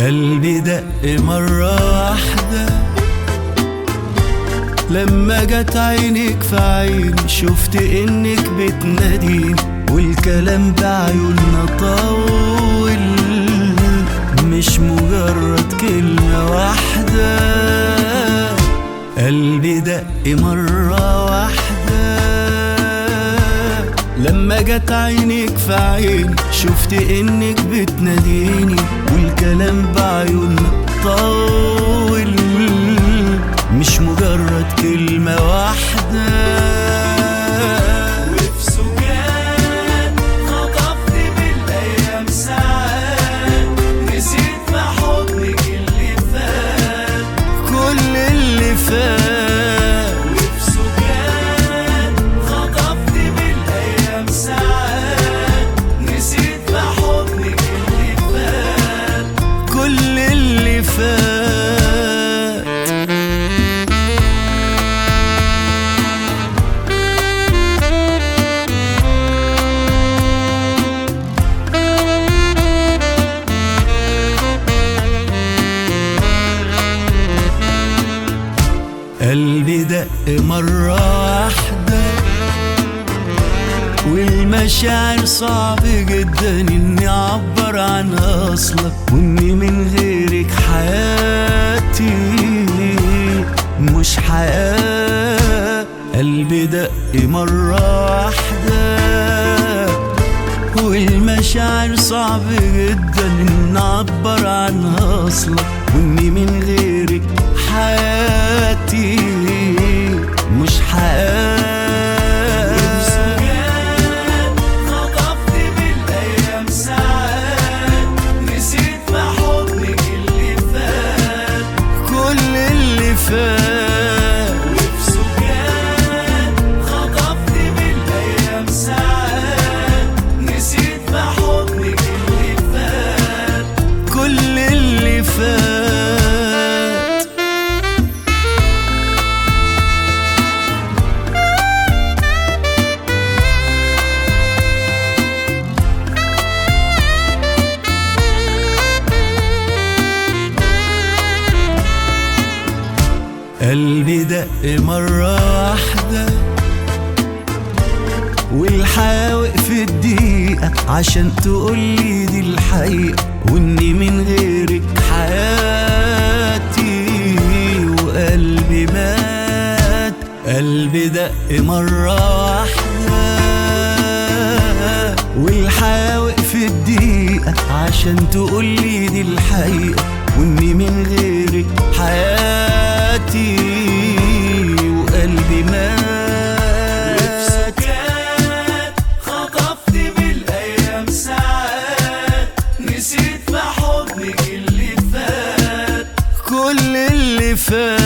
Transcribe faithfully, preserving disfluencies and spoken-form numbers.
قلبي دق مرة واحدة لما جت عينك في عين، شفت انك بتناديني والكلام بعيوننا طول، مش مجرد كلمة واحدة. قلبي دق مرة واحدة لما جت عينك في عين، شفت انك بتناديني والكلام بعيوننا طول، مش مجرد كلمة واحدة. وفي سكان خطفت بالايام ساعات، نسيت في حضنك اللي فات كل اللي فات. وفي سكان خطفت بالايام ساعات، نسيت في حضنك اللي فات كل اللي فات. قلبي دق مرة واحدة والمشاعر صعب جدا اني اعبر عنها اصلا، واني من غيرك حياتي مش حياة. قلبي دق مرة واحدة والمشاعر صعب جدا اني اعبر عنها اصلا، واني من غيرك حياتي مش حياة. وبسجاد خطفت بالايام ساعات، نسيت في حضنك اللي فات كل اللي فات. وبسجاد خطفت بالايام ساعات، نسيت في حضنك اللي فات كل اللي فات. قلبي دق مرة واحدة والحياة وقفت دقيقة عشان تقولي دي الحقيقة، واني من غيرك حياتي وقلبي مات. قلبي دق مرة واحدة والحياة وقفت دقيقة عشان تقولي دي الحقيقة، واني من غيرك حياتي وقلبي مات. وفي سكات خطفت بالايام ساعات، نسيت في حضنك اللي فات كل اللي فات.